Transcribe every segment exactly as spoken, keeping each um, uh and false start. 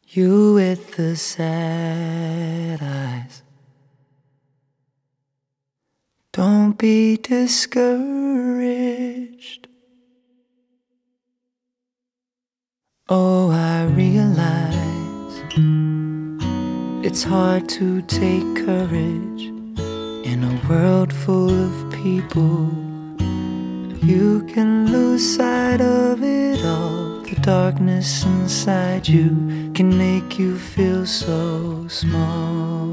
You with the sad eyes. Don't be discouraged. Oh, I realize it's hard to take courage in a world full of people. You can lose sight of it all. The darkness inside you can make you feel so small.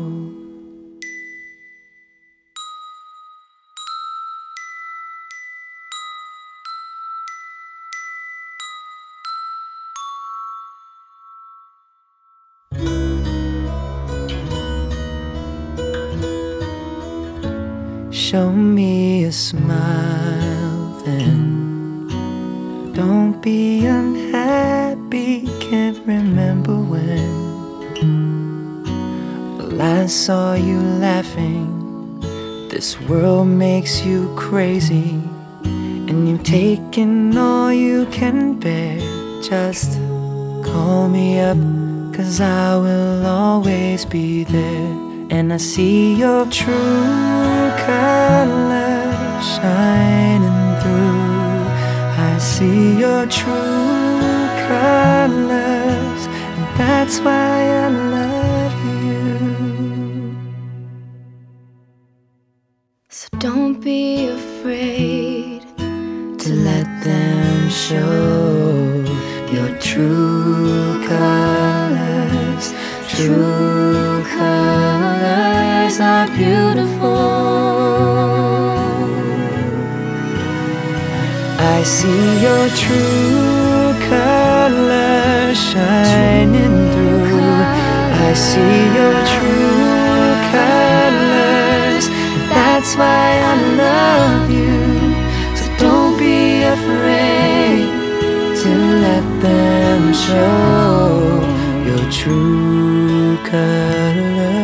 Show me a smile then. Don't be unhappy, can't remember when. Well, I saw you laughing. This world makes you crazy, and you've taken all you can bear. Just call me up, 'cause I will always be there. And I see your true colors shining through. I see your true colors, and that's why I love you. So don't be afraid to let them show your true colors. True colors are beautiful. I see your true colors shining through. I see your true colors, and that's why I love you. So don't be afraid to let them show your true colors.